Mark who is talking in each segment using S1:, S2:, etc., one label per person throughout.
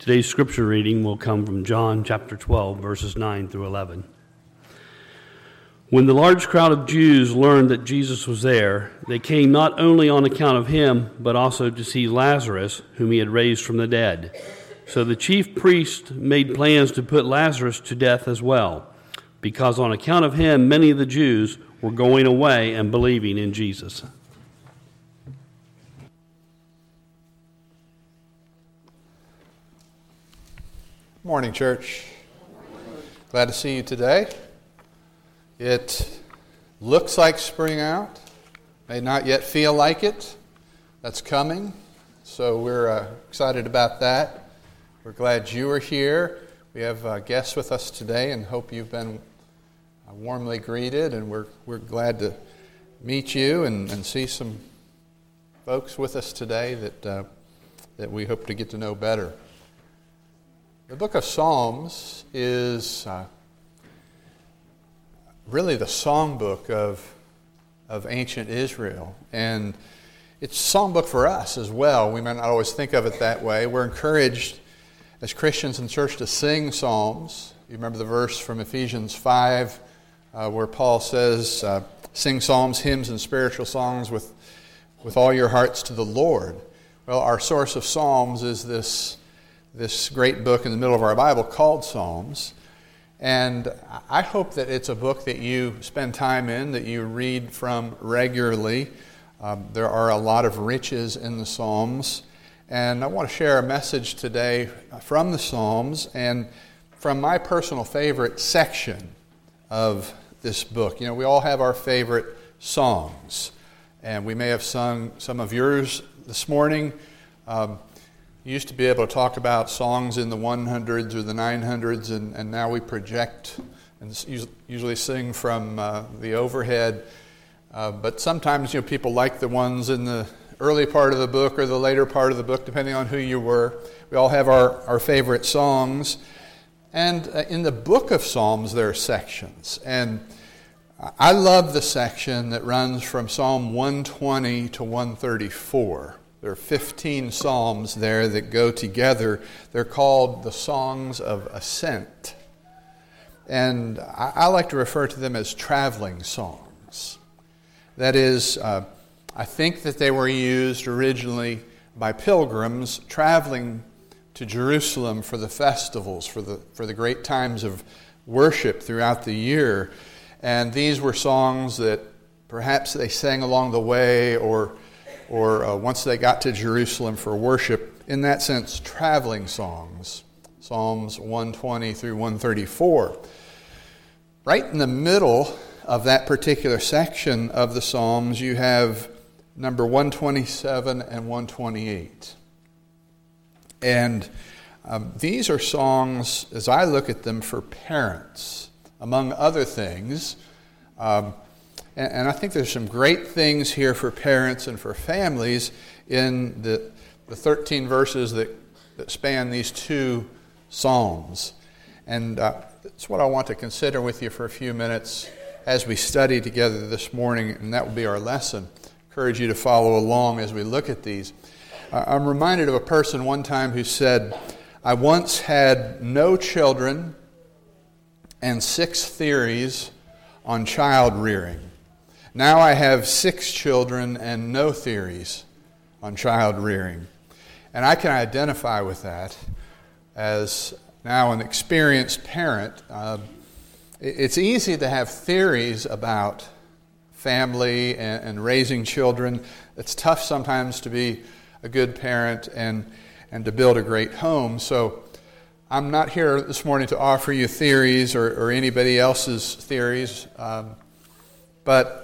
S1: Today's scripture reading will come from John chapter 12, verses 9 through 11. When the large crowd of Jews learned that Jesus was there, they came not only on account of him, but also to see Lazarus, whom he had raised from the dead. So the chief priest made plans to put Lazarus to death as well, because on account of him, many of the Jews were going away and believing in Jesus.
S2: Morning, church. Glad to see you today. It looks like spring out. May not yet feel like it. That's coming. So we're excited about that. We're glad you are here. We have guests with us today and hope you've been warmly greeted. And we're glad to meet you and see some folks with us today that we hope to get to know better. The book of Psalms is really the songbook of ancient Israel. And it's a songbook for us as well. We might not always think of it that way. We're encouraged as Christians in church to sing psalms. You remember the verse from Ephesians 5 where Paul says, sing psalms, hymns, and spiritual songs with all your hearts to the Lord. Well, our source of psalms is this great book in the middle of our Bible called Psalms. And I hope that it's a book that you spend time in, that you read from regularly. There are a lot of riches in the Psalms. And I want to share a message today from the Psalms and from my personal favorite section of this book. You know, we all have our favorite songs. And we may have sung some of yours this morning. You used to be able to talk about songs in the 100s or the 900s, and now we project and usually sing from the overhead. But sometimes, people like the ones in the early part of the book or the later part of the book, depending on who you were. We all have our favorite songs. And in the book of Psalms, there are sections. And I love the section that runs from Psalm 120 to 134. There are 15 psalms there that go together. They're called the Songs of Ascent. And I like to refer to them as traveling songs. That is, I think that they were used originally by pilgrims traveling to Jerusalem for the festivals, for the great times of worship throughout the year. And these were songs that perhaps they sang along the way or once they got to Jerusalem for worship. In that sense, traveling songs, Psalms 120 through 134. Right in the middle of that particular section of the Psalms, you have number 127 and 128. And these are songs, as I look at them, for parents, among other things. And I think there's some great things here for parents and for families in the 13 verses that span these two psalms. And that's what I want to consider with you for a few minutes as we study together this morning, and that will be our lesson. I encourage you to follow along as we look at these. I'm reminded of a person one time who said, I once had no children and 6 theories on child rearing. Now I have 6 children and no theories on child rearing. And I can identify with that as now an experienced parent. It's easy to have theories about family and raising children. It's tough sometimes to be a good parent and to build a great home. So I'm not here this morning to offer you theories or anybody else's theories, but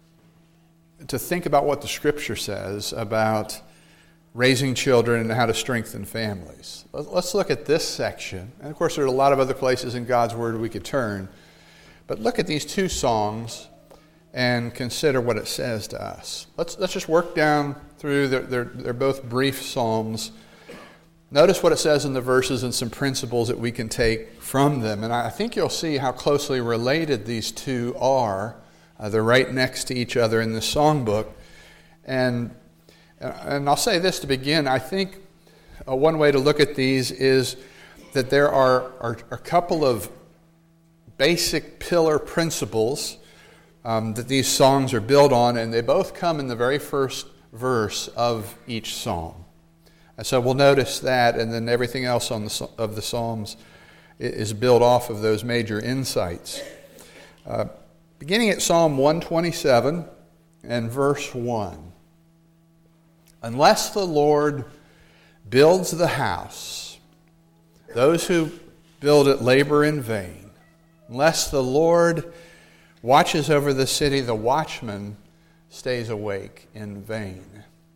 S2: to think about what the Scripture says about raising children and how to strengthen families. Let's look at this section. And of course, there are a lot of other places in God's Word we could turn. But look at these two songs and consider what it says to us. Let's just work down through. They're both brief psalms. Notice what it says in the verses and some principles that we can take from them. And I think you'll see how closely related these two are. They're right next to each other in the songbook. And I'll say this to begin. I think one way to look at these is that there are a couple of basic pillar principles that these songs are built on, and they both come in the very first verse of each psalm. And so we'll notice that, and then everything else of the Psalms is built off of those major insights. Beginning at Psalm 127 and verse 1. Unless the Lord builds the house, those who build it labor in vain. Unless the Lord watches over the city, the watchman stays awake in vain.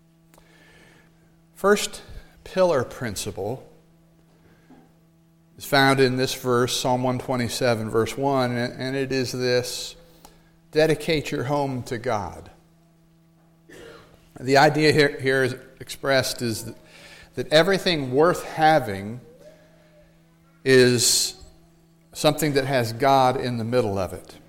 S2: First pillar principle is found in this verse, Psalm 127, verse 1, and it is this: dedicate your home to God. The idea here is expressed is that everything worth having is something that has God in the middle of it.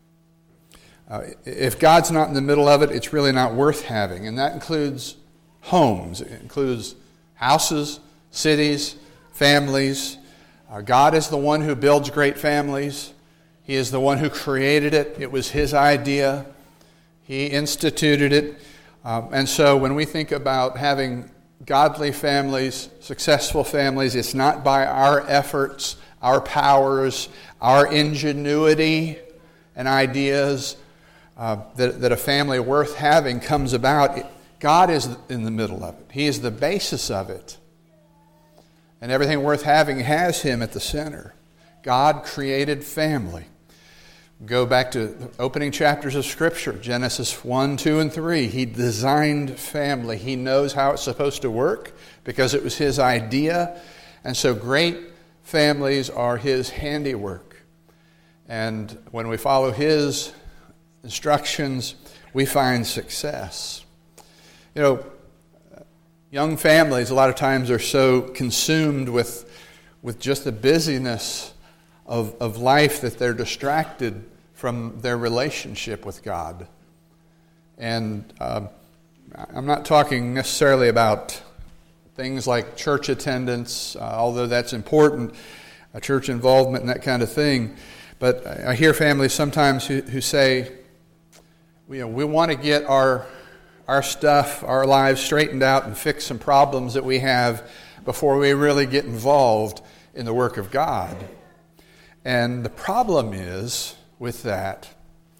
S2: If God's not in the middle of it, it's really not worth having, and that includes homes. It includes houses, cities, families. God is the one who builds great families. He is the one who created it. It was His idea. He instituted it. And so when we think about having godly families, successful families, it's not by our efforts, our powers, our ingenuity and ideas that a family worth having comes about. God is in the middle of it. He is the basis of it. And everything worth having has Him at the center. God created family. Go back to the opening chapters of Scripture, Genesis 1, 2, and 3. He designed family. He knows how it's supposed to work because it was His idea. And so great families are His handiwork. And when we follow His instructions, we find success. You know, young families a lot of times are so consumed with just the busyness of life that they're distracted from their relationship with God. And I'm not talking necessarily about things like church attendance, although that's important, church involvement and that kind of thing. But I hear families sometimes who say, we want to get our stuff, our lives straightened out and fix some problems that we have before we really get involved in the work of God. And the problem is with that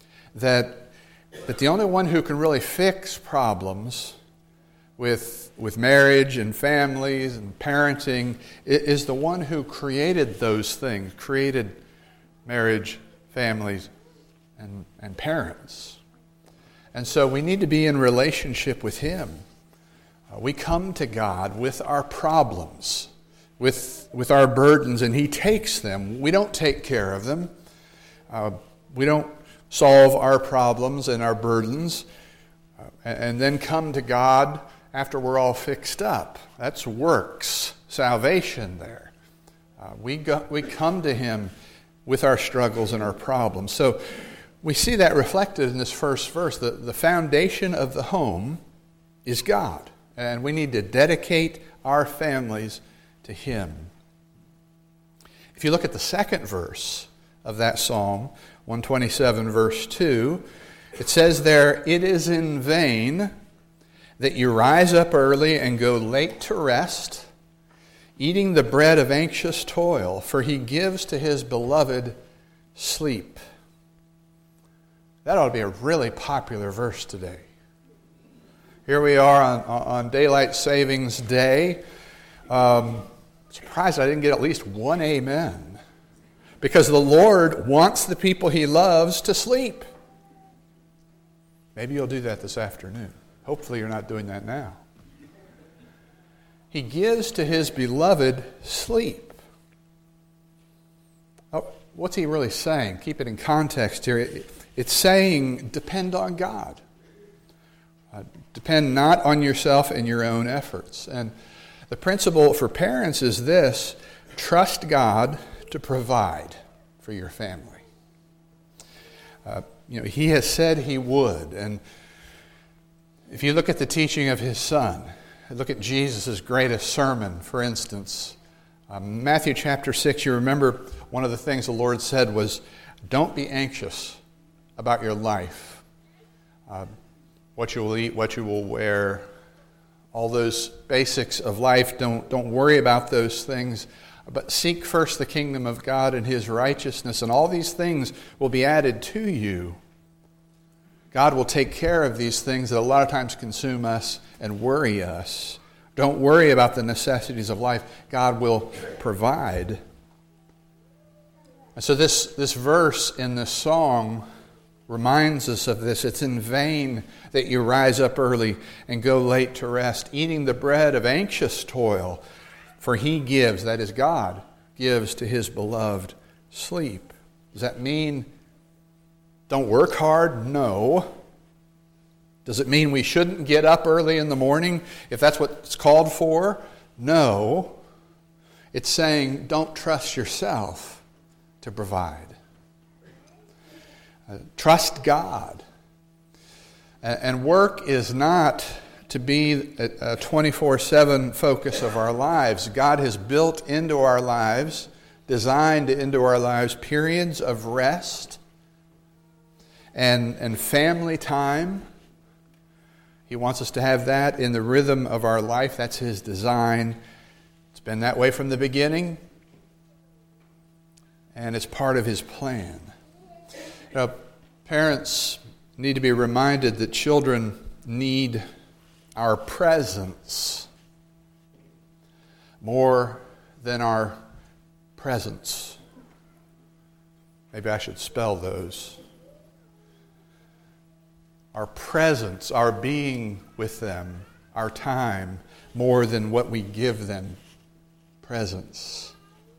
S2: the only one who can really fix problems with marriage and families and parenting is the one who created those things, created marriage, families, and parents. And so we need to be in relationship with Him. We come to God with our problems, with our burdens, and He takes them. We don't take care of them. We don't solve our problems and our burdens and then come to God after we're all fixed up. That's works, salvation there. We come to Him with our struggles and our problems. So we see that reflected in this first verse. The foundation of the home is God, and we need to dedicate our families to Him. If you look at the second verse of that Psalm, 127 verse 2, it says there, "It is in vain that you rise up early and go late to rest, eating the bread of anxious toil, for He gives to His beloved sleep." That ought to be a really popular verse today. Here we are on Daylight Savings Day. Surprised I didn't get at least one amen. Because the Lord wants the people He loves to sleep. Maybe you'll do that this afternoon. Hopefully you're not doing that now. He gives to His beloved sleep. Oh, what's He really saying? Keep it in context here. It's saying, depend on God. Depend not on yourself and your own efforts. And the principle for parents is this: trust God to provide for your family. He has said He would. And if you look at the teaching of His Son, look at Jesus' greatest sermon, for instance. Matthew chapter 6, you remember one of the things the Lord said was, don't be anxious about your life. What you will eat, what you will wear, all those basics of life, don't worry about those things. But seek first the kingdom of God and His righteousness, and all these things will be added to you. God will take care of these things that a lot of times consume us and worry us. Don't worry about the necessities of life. God will provide. And so this verse in this song reminds us of this. It's in vain that you rise up early and go late to rest, eating the bread of anxious toil. For He gives, that is God, gives to His beloved sleep. Does that mean don't work hard? No. Does it mean we shouldn't get up early in the morning if that's what it's called for? No. It's saying don't trust yourself to provide. Trust God. And work is not to be a 24/7 focus of our lives. God has built into our lives, designed into our lives, periods of rest and family time. He wants us to have that in the rhythm of our life. That's His design. It's been that way from the beginning, and it's part of His plan. Parents need to be reminded that children need our presence more than our presence. Maybe I should spell those. Our presence, our being with them, our time, more than what we give them. Presence.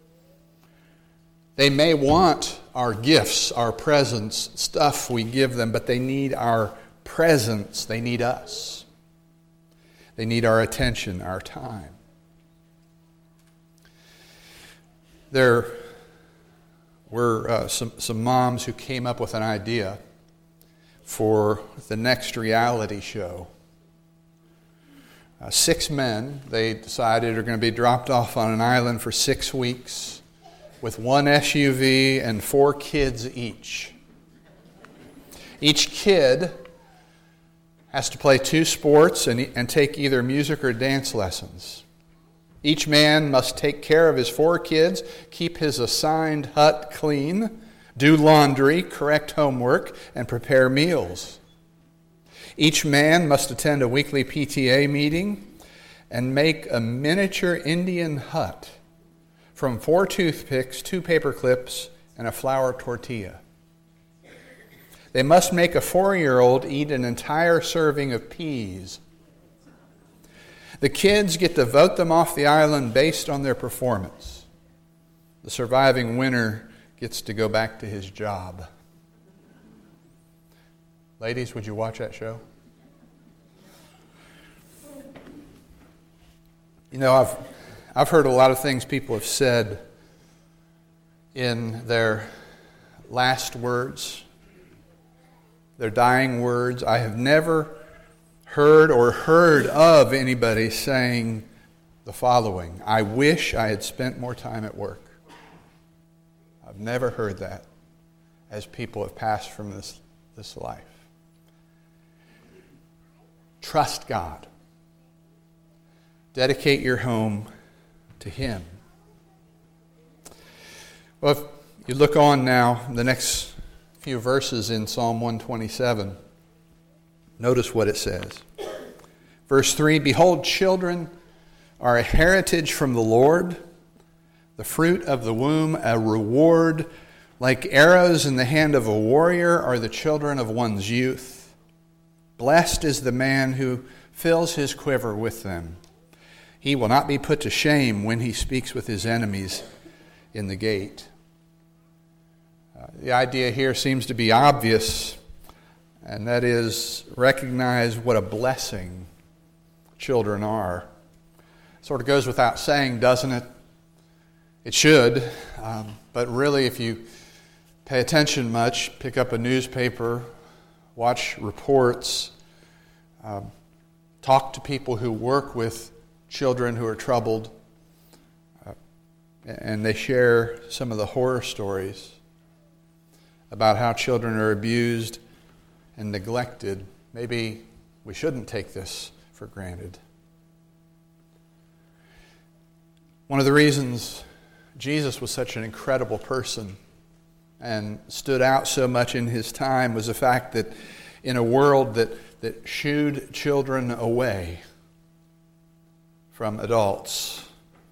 S2: They may want our gifts, our presents, stuff we give them, but they need our presence. They need us. They need our attention, our time. There were some moms who came up with an idea for the next reality show. 6 men, they decided, are going to be dropped off on an island for 6 weeks with 1 SUV and 4 kids each. Each kid has to play 2 sports and take either music or dance lessons. Each man must take care of his 4 kids, keep his assigned hut clean, do laundry, correct homework, and prepare meals. Each man must attend a weekly PTA meeting and make a miniature Indian hut from 4 toothpicks, 2 paper clips, and a flour tortilla. They must make a 4-year-old eat an entire serving of peas. The kids get to vote them off the island based on their performance. The surviving winner gets to go back to his job. Ladies, would you watch that show? You know, I've heard a lot of things people have said in their last words, their dying words. I have never heard of anybody saying the following: I wish I had spent more time at work. I've never heard that as people have passed from this life. Trust God. Dedicate your home to Him. Well, if you look on now, the next few verses in Psalm 127, notice what it says. Verse 3, Behold, children are a heritage from the Lord, the fruit of the womb a reward. Like arrows in the hand of a warrior are the children of one's youth. Blessed is the man who fills his quiver with them. He will not be put to shame when he speaks with his enemies in the gate. The idea here seems to be obvious, and that is recognize what a blessing children are. Sort of goes without saying, doesn't it? It should, but really if you pay attention much, pick up a newspaper, watch reports, talk to people who work with children who are troubled, and they share some of the horror stories about how children are abused and neglected. Maybe we shouldn't take this for granted. One of the reasons Jesus was such an incredible person and stood out so much in his time was the fact that in a world that shooed children away from adults,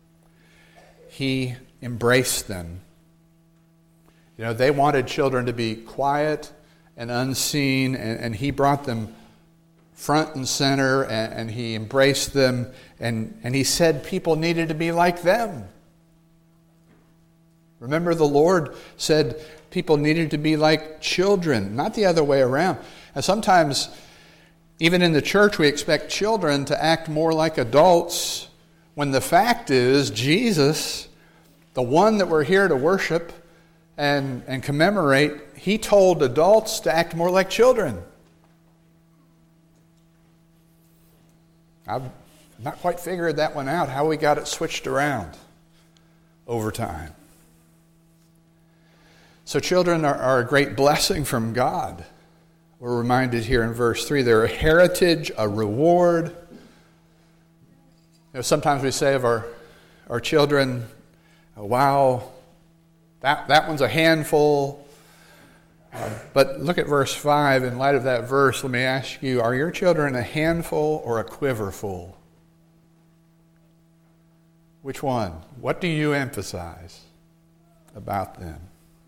S2: he embraced them. You know, they wanted children to be quiet and unseen, and he brought them front and center, and he embraced them, and he said people needed to be like them. Remember, the Lord said people needed to be like children, not the other way around. And sometimes, even in the church, we expect children to act more like adults, when the fact is, Jesus, the one that we're here to worship and commemorate, he told adults to act more like children. I've not quite figured that one out, how we got it switched around over time. So children are a great blessing from God. We're reminded here in verse 3, they're a heritage, a reward. You know, sometimes we say of our children, oh, wow, that one's a handful. But look at verse 5. In light of that verse, let me ask you, are your children a handful or a quiverful? Which one? What do you emphasize about them?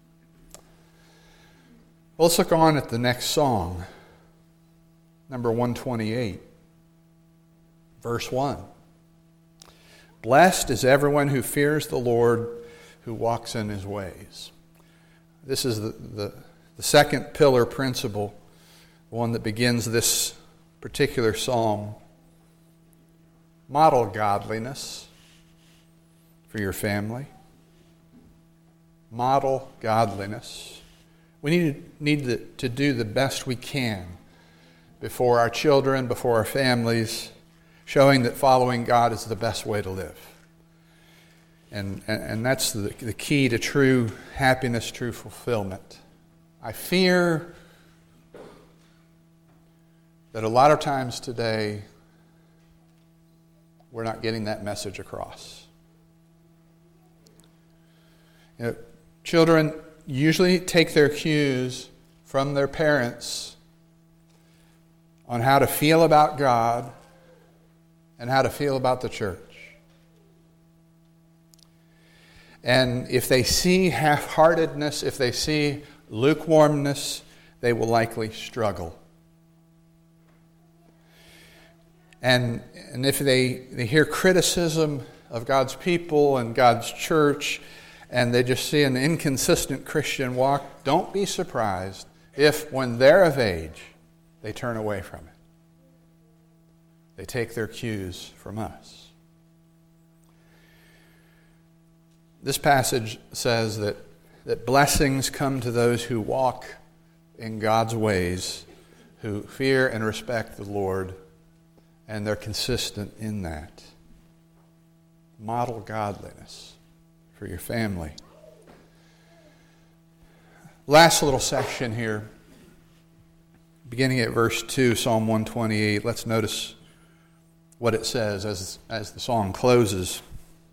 S2: Well, let's look on at the next song, number 128, verse 1. Blessed is everyone who fears the Lord, who walks in his ways. This is the second pillar principle, the one that begins this particular psalm. Model godliness for your family. Model godliness. We need to do the best we can before our children, before our families, showing that following God is the best way to live. And that's the key to true happiness, true fulfillment. I fear that a lot of times today we're not getting that message across. You know, children usually take their cues from their parents on how to feel about God and how to feel about the church. And if they see half-heartedness, if they see lukewarmness, they will likely struggle. And if they hear criticism of God's people and God's church, and they just see an inconsistent Christian walk, don't be surprised if, when they're of age, they turn away from it. They take their cues from us. This passage says that blessings come to those who walk in God's ways, who fear and respect the Lord, and they're consistent in that. Model godliness for your family. Last little section here, beginning at verse 2, Psalm 128. Let's notice what it says as the song closes.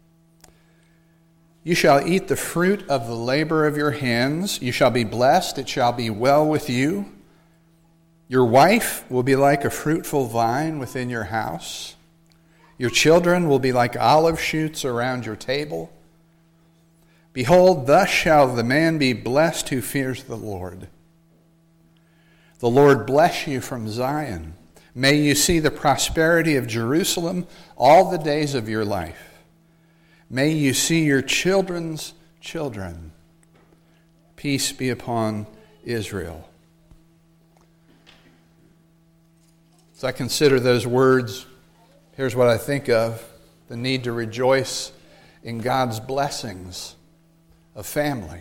S2: You shall eat the fruit of the labor of your hands. You shall be blessed. It shall be well with you. Your wife will be like a fruitful vine within your house. Your children will be like olive shoots around your table. Behold, thus shall the man be blessed who fears the Lord. The Lord bless you from Zion. May you see the prosperity of Jerusalem all the days of your life. May you see your children's children. Peace be upon Israel. As I consider those words, here's what I think of: the need to rejoice in God's blessings of family.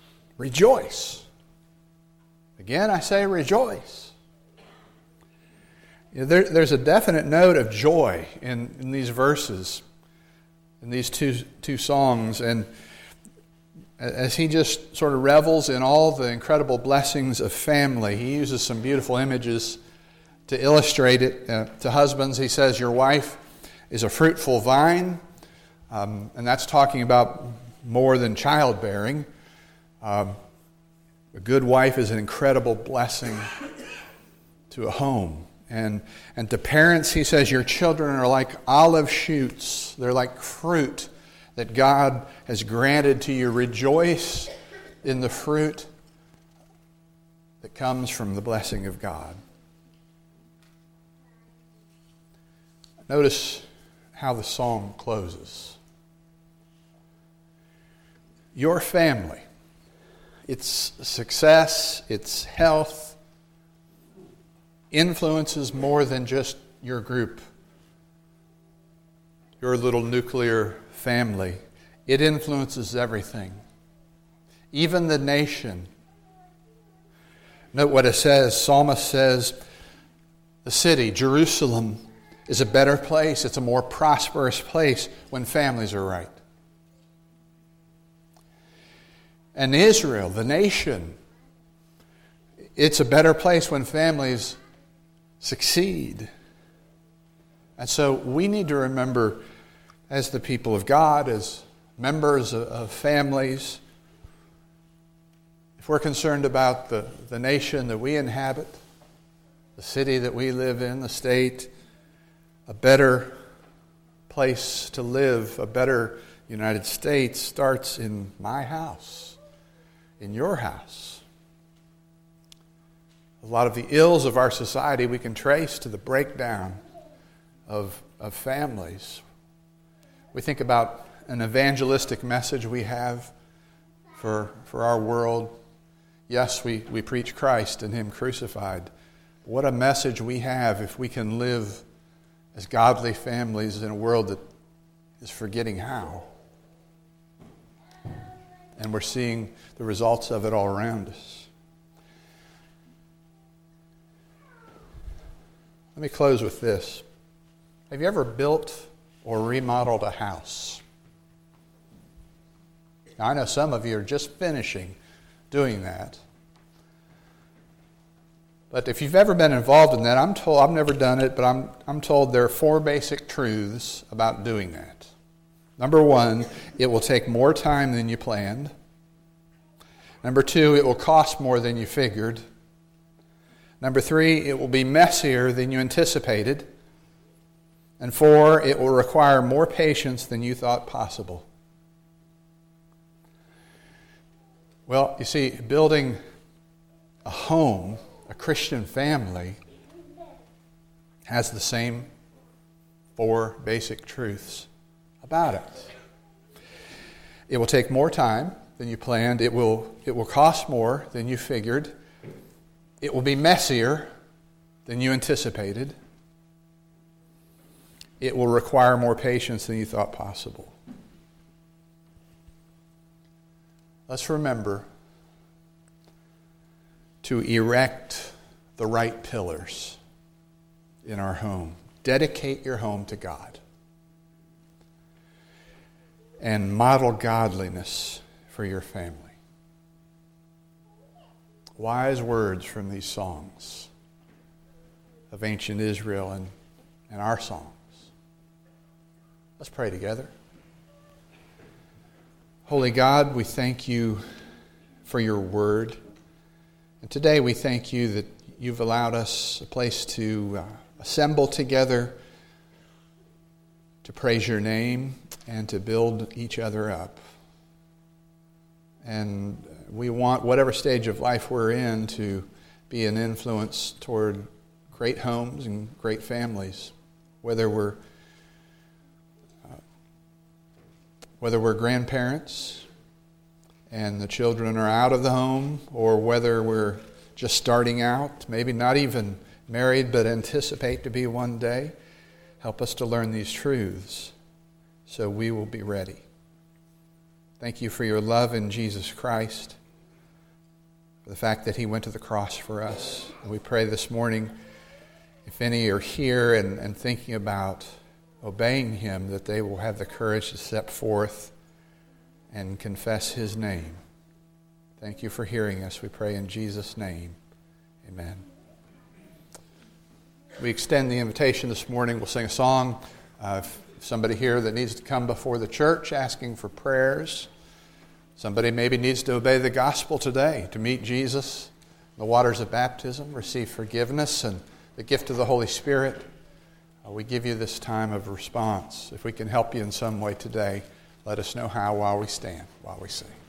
S2: Rejoice. Again, I say rejoice. There's a definite note of joy in these verses, in these two songs, and as he just sort of revels in all the incredible blessings of family, he uses some beautiful images to illustrate it. To husbands, he says, your wife is a fruitful vine, and that's talking about more than childbearing. A good wife is an incredible blessing to a home. And to parents, he says, your children are like olive shoots. They're like fruit that God has granted to you. Rejoice in the fruit that comes from the blessing of God. Notice how the song closes. Your family, its success, its health, influences more than just your group, your little nuclear family. It influences everything, even the nation. Note what it says. Psalmist says, the city, Jerusalem, is a better place. It's a more prosperous place when families are right. And Israel, the nation, it's a better place when families succeed. And so we need to remember, as the people of God, as members of families, if we're concerned about the nation that we inhabit, the city that we live in, the state, a better place to live, a better United States starts in my house, in your house. A lot of the ills of our society we can trace to the breakdown of families. We think about an evangelistic message we have for our world. Yes, we preach Christ and Him crucified. What a message we have if we can live as godly families in a world that is forgetting how. And we're seeing the results of it all around us. Let me close with this. Have you ever built or remodeled a house? Now, I know some of you are just finishing doing that. But if you've ever been involved in that, I'm told, I've never done it, but I'm told there are 4 basic truths about doing that. Number 1, it will take more time than you planned. Number 2, it will cost more than you figured. Number 3, it will be messier than you anticipated. And 4, it will require more patience than you thought possible. Well, you see, building a home, a Christian family, has the same 4 basic truths about it. It will take more time than you planned. It will cost more than you figured. It will be messier than you anticipated. It will require more patience than you thought possible. Let's remember to erect the right pillars in our home. Dedicate your home to God. And model godliness for your family. Wise words from these songs of ancient Israel and our songs. Let's pray together. Holy God, we thank you for your word. And today we thank you that you've allowed us a place to assemble together to praise your name and to build each other up. And we want, whatever stage of life we're in, to be an influence toward great homes and great families, whether we're grandparents and the children are out of the home, or whether we're just starting out, maybe not even married but anticipate to be one day. Help us to learn these truths so we will be ready. Thank you for your love in Jesus Christ, for the fact that he went to the cross for us. And we pray this morning if any are here and thinking about obeying him, that they will have the courage to step forth and confess his name. Thank you for hearing us. We pray in Jesus' name. Amen. We extend the invitation this morning. We'll sing a song. If somebody here that needs to come before the church asking for prayers, somebody maybe needs to obey the gospel today, to meet Jesus, the waters of baptism, receive forgiveness and the gift of the Holy Spirit, we give you this time of response. If we can help you in some way today, let us know how while we stand, while we sing.